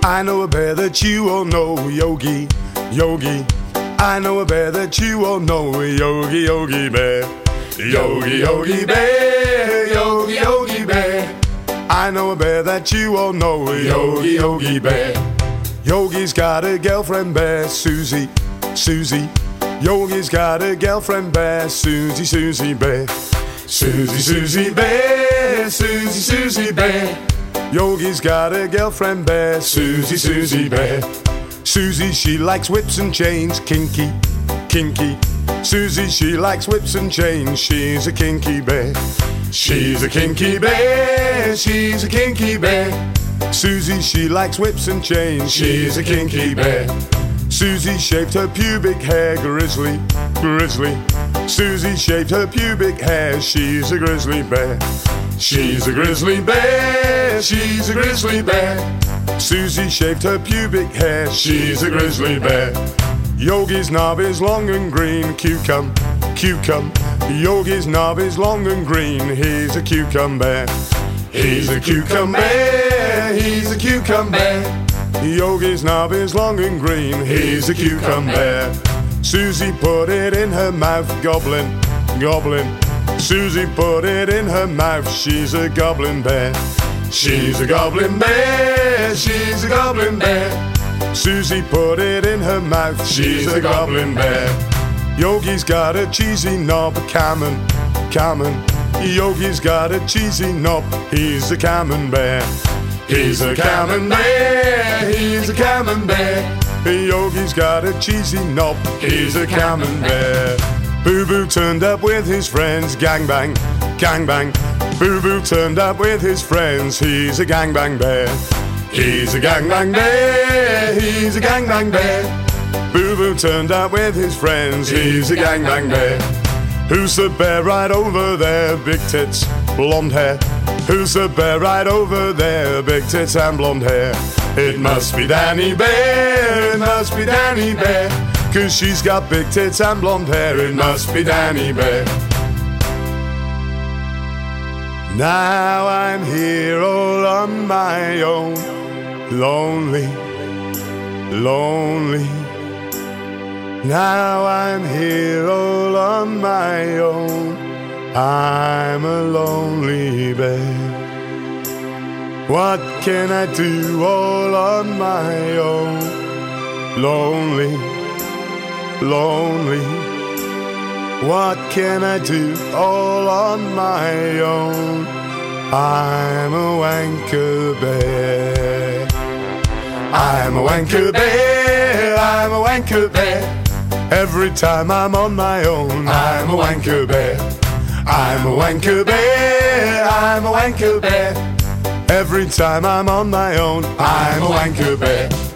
I know a bear that you all know, Yogi, Yogi. I know a bear that you all know, Yogi, Yogi Bear. Yogi, Yogi Bear, Yogi, Yogi Bear. I know a bear that you all know, Yogi, Yogi Bear. Yogi's got a girlfriend bear, Susie, Susie. Yogi's got a girlfriend bear, Susie, Susie Bear. Susie, Susie Bear, Susie, Susie Bear. Yogi's got a girlfriend bear, Susie, Susie Bear. Susie, she likes whips and chains, kinky, kinky. Susie, she likes whips and chains, she's a kinky bear. She's a kinky bear, she's a kinky bear. Susie, she likes whips and chains, she's a kinky bear. Susie shaved her pubic hair, grizzly, grizzly. Susie shaved her pubic hair, she's a grizzly bear. She's a grizzly bear, she's a grizzly bear. Susie shaved her pubic hair, she's a grizzly bear. Yogi's knob is long and green, cucumber, cucumber. Yogi's knob is long and green, he's a cucumber. He's a cucumber, he's a cucumber. Yogi's knob is long and green, he's a cucumber. Susie put it in her mouth, goblin, goblin. Susie put it in her mouth, she's a goblin bear. She's a goblin bear, she's a goblin bear. Susie put it in her mouth, she's a goblin bear. Yogi's got a cheesy knob, Cameron, Cameron. Yogi's got a cheesy knob, he's a camembert. He's a camembert, he's a camembert. Yogi's got a cheesy knob, he's a camembert. Boo Boo turned up with his friends, gangbang, gangbang. Boo Boo turned up with his friends, he's a gangbang bear. He's a gangbang bear, he's a gangbang bear. Boo Boo turned up with his friends, he's a gangbang bear. Who's the bear right over there? Big tits, blonde hair. Who's the bear right over there? Big tits and blonde hair. It must be Danny Bear, it must be Danny Bear. 'Cause she's got big tits and blonde hair. It must be Danny Bear. Now I'm here all on my own, lonely, lonely. Now I'm here all on my own, I'm a lonely bear. What can I do all on my own? Lonely, lonely. What can I do all on my own? I'm a wanker bear. I'm a wanker bear, I'm a wanker bear. Every time I'm on my own, I'm a wanker bear. I'm a wanker bear, I'm a wanker bear. Every time I'm on my own, I'm a wanker bear.